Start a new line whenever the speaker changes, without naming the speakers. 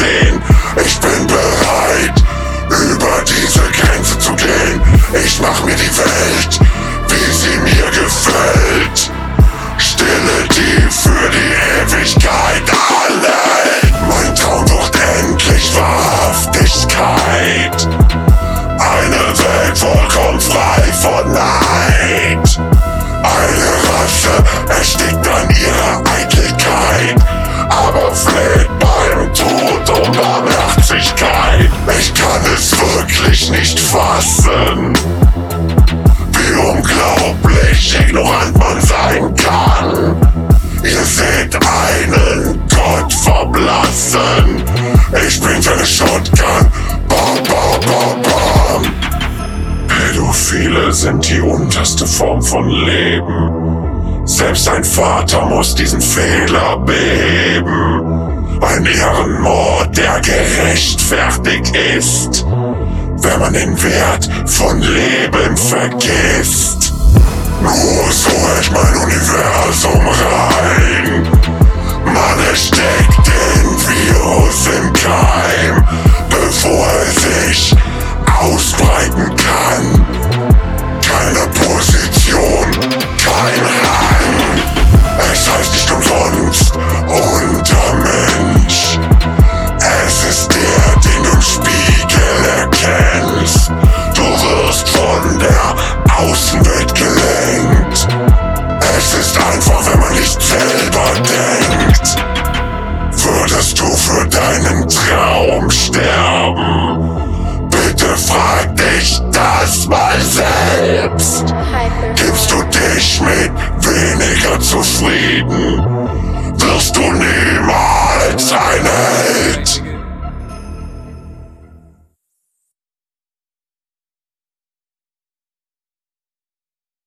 sehen. Ich bin bereit, über diese Grenze zu gehen. Ich mach mir die Welt, wie sie mir gefällt. Stille, die für die Ewigkeit anhält. Mein Traum wird endlich Wahrhaftigkeit. Eine Welt vollkommen frei von Neid. Eine Rasse erstickt an ihrer Eitelkeit, aber fleht beim Tod um Barmherzigkeit. Ich kann es wirklich nicht fassen, wie unglaublich ignorant man sein kann. Ihr seht einen Gott verblassen. Ich bin für eine Shotgun. Bam, bam, bam, bam. Pädophile sind die unterste Form von Leben. Selbst ein Vater muss diesen Fehler beheben. Ein Ehrenmord, der gerechtfertigt ist, wenn man den Wert von Leben vergisst. Nur so hält mein Universum rein. Man erstickt den Virus im Keim, bevor er sich ausbreiten kann. Keine Position, kein Rang. Es heißt nicht umsonst Untermensch. Es ist der, den du im Spiegel erkennst. Du wirst von der Außenwelt gelenkt. Es ist einfach, wenn man nicht selber denkt. Würdest du für deinen Traum sterben? Bitte frag dich das mal selbst. Gibst du dich mit weniger zufrieden? Wirst du niemals ein Held?